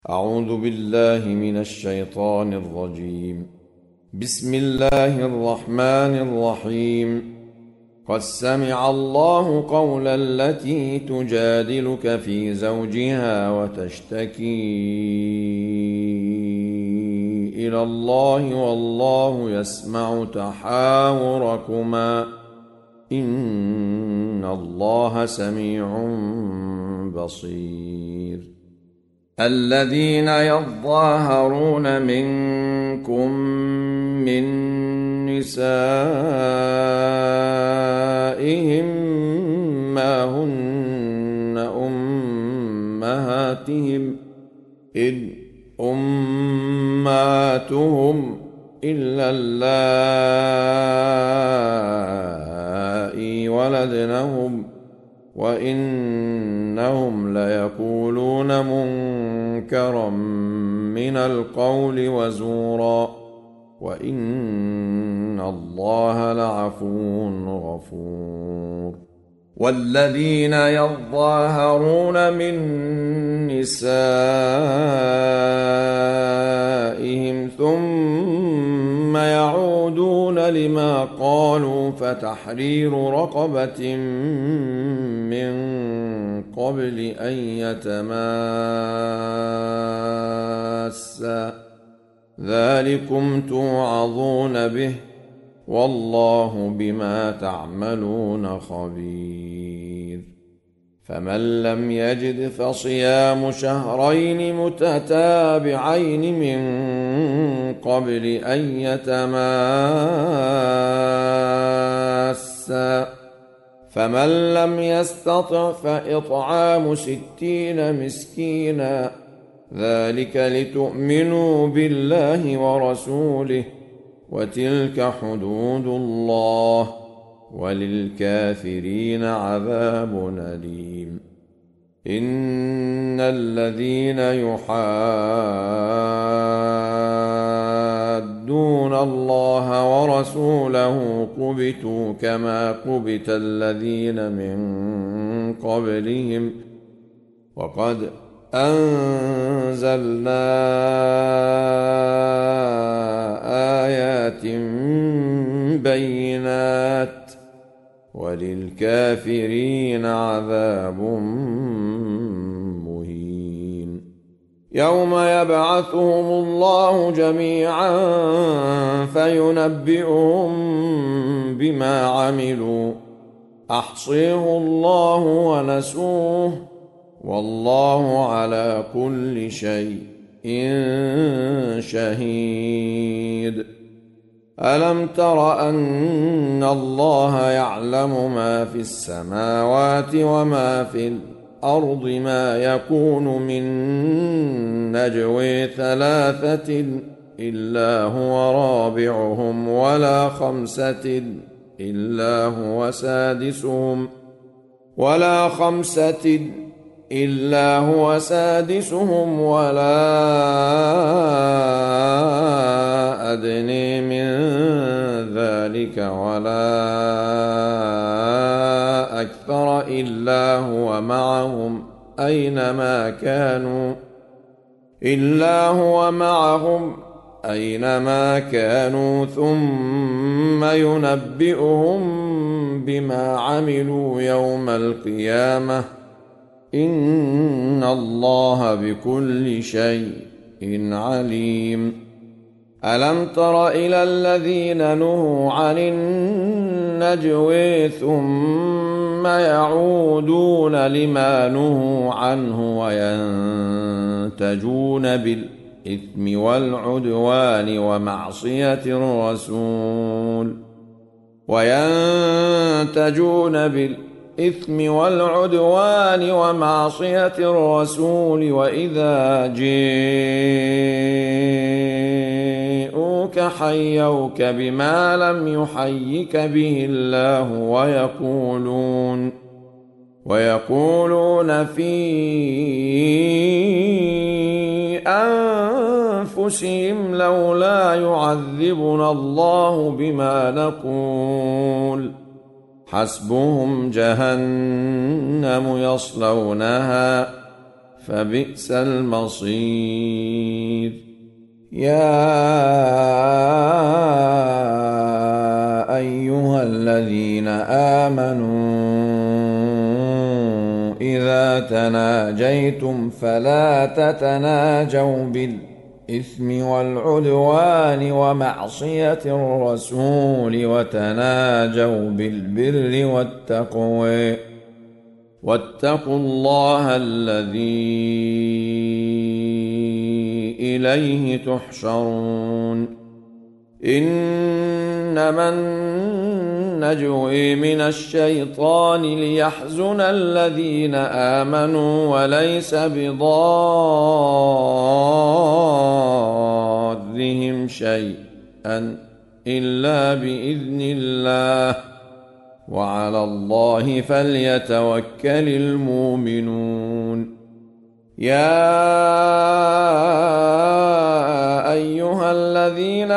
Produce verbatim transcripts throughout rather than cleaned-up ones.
أعوذ بالله من الشيطان الرجيم. بسم الله الرحمن الرحيم. قد سمع الله قول التي تجادلك في زوجها وتشتكي إلى الله والله يسمع تحاوركما إن الله سميع بصير. الذين يظاهرون منكم من نسائهم ما هن أمهاتهم إن أمهاتهم إلا اللائي ولدنهم وإنهم ليقولون منكرا من القول وزورا وإن الله لعفو غفور. والذين يظاهرون من نسائهم ثم يعودون لما قالوا فتحرير رقبة من قبل أن يتماسا ذلكم توعظون به والله بما تعملون خبير. فمن لم يجد فصيام شهرين متتابعين من قبل أن يتماسا فمن لم يستطع فإطعام ستين مسكينا ذلك لتؤمنوا بالله ورسوله وتلك حدود الله وللكافرين عذاب أليم. إن الذين يحادون الله ورسوله كبتوا كما كبت الذين من قبلهم وقد أنزلنا آيات بينات وللكافرين عذاب مهين. يوم يبعثهم الله جميعا فينبئهم بما عملوا أحصيه الله ونسوه والله على كل شيء شهيد. ألم تر أن الله يعلم ما في السماوات وما في الأرض ما يكون من نجوى ثلاثة إلا هو رابعهم ولا خمسة إلا هو سادسهم ولا خمسة إلا هو سادسهم ولا أدنى من ذلك ولا أكثر إلا هو معهم أينما كانوا إلا هو معهم أينما كانوا ثم ينبئهم بما عملوا يوم القيامة إن الله بكل شيء عليم. ألم تر إلى الذين نهوا عن النجوى ثم يعودون لما نهوا عنه وينتجون بالإثم والعدوان ومعصية الرسول وينتجون بالإثم الإثم والعدوان ومعصية الرسول وإذا جاءوك حيوك بما لم يحيك به الله ويقولون ويقولون في أنفسهم لولا يعذبنا الله بما نقول حسبهم جهنم يصلونها فبئس المصير. يا أيها الذين آمنوا إذا تناجيتم فلا تتناجوا بالإثم والعدوان ومعصية الرسول وتناجوا بالبر والتقوى واتقوا الله الذي إليه تحشرون. إنما النجوى من الشيطان ليحزن الذين آمنوا وليس بضارهم شيئا إلا بإذن الله وعلى الله فليتوكل المؤمنون. يا أيها الذين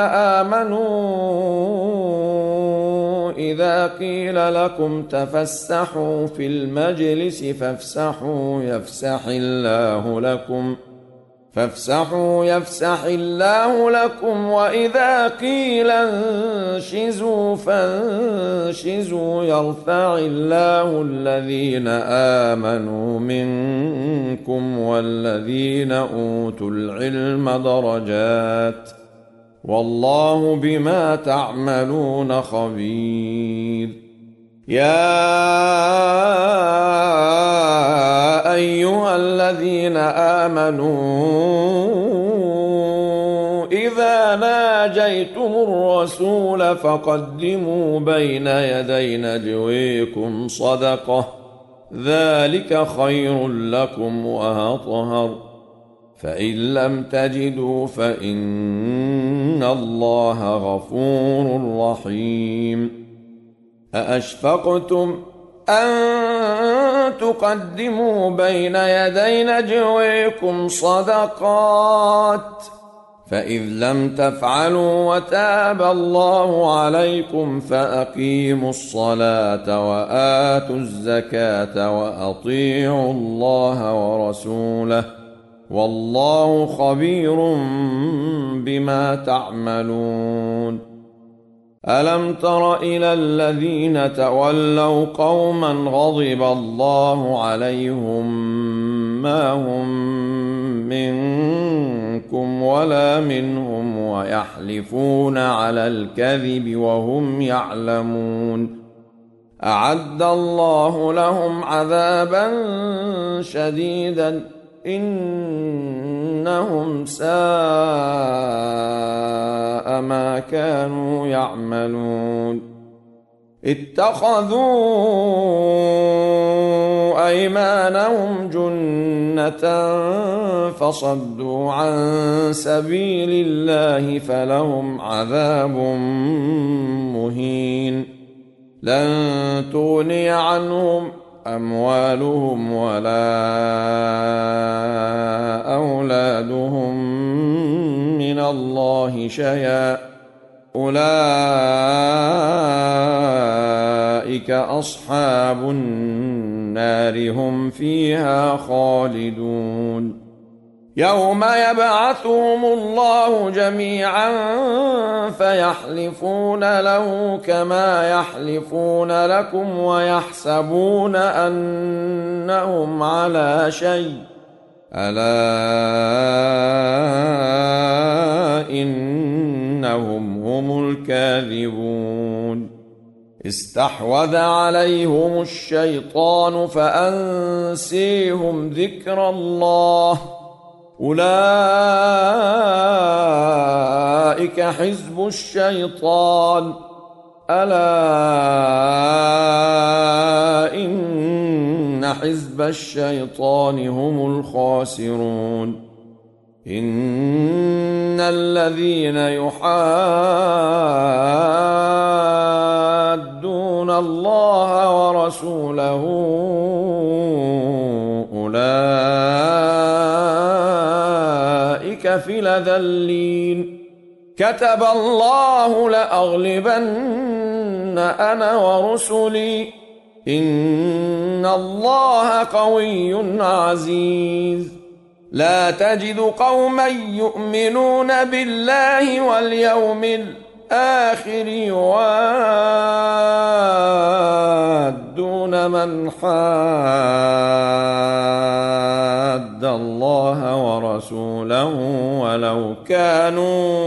آمنوا إذا قيل لكم تفسحوا في المجلس فافسحوا يفسح الله لكم فافسحوا يفسح الله لكم وإذا قيل انشزوا فانشزوا يرفع الله الذين آمنوا منكم والذين أوتوا العلم درجات والله بما تعملون خبير. يا أيها الذين آمنوا إذا ناجيتم الرسول فقدموا بين يدي نجويكم صدقة ذلك خير لكم وأطهر فإن لم تجدوا فإن الله غفور رحيم. أأشفقتم أن تقدموا بين يدي نجويكم صدقات فإذ لم تفعلوا وتاب الله عليكم فأقيموا الصلاة وآتوا الزكاة وأطيعوا الله ورسوله والله خبير بما تعملون. ألم تر إلى الذين تولوا قوما غضب الله عليهم ما هم منكم ولا منهم ويحلفون على الكذب وهم يعلمون أعد الله لهم عذابا شديدا إنهم ساء ما كانوا يعملون. اتخذوا أيمانهم جنة فصدوا عن سبيل الله فلهم عذاب مهين. لن تغني عنهم أموالهم ولا أولادهم من الله شيئا أولئك أصحاب النار هم فيها خالدون. يوم يبعثهم الله جميعا فيحلفون له كما يحلفون لكم ويحسبون أنهم على شيء ألا إنهم هم الكاذبون. استحوذ عليهم الشيطان فأنسيهم ذكر الله أولئك حزب الشيطان ألا إن حزب الشيطان هم الخاسرون. إن الذين يحادون الله ورسوله أولئك في الأذلين. كتب الله لأغلبن أنا ورسلي إن الله قوي عزيز. لا تجد قوما يؤمنون بالله واليوم الآخر يوادون من حاد الله ورسوله ولو كانوا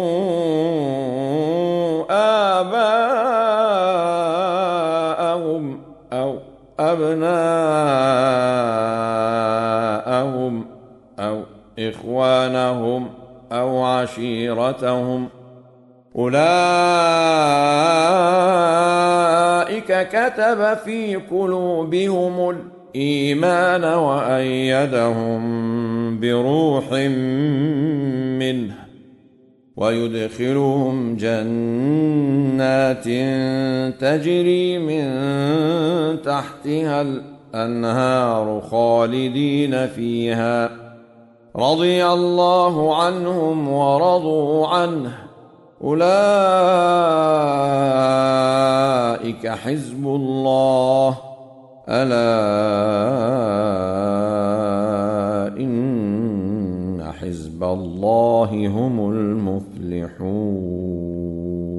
آباءهم أو أبناءهم أو إخوانهم أو عشيرتهم أولئك كتب في قلوبهم الإيمان وأيدهم بروح منه ويدخلهم جنات تجري من تحتها الأنهار خالدين فيها رضي الله عنهم ورضوا عنه أولئك حزب الله ألا إن حزب الله هم المفلحون.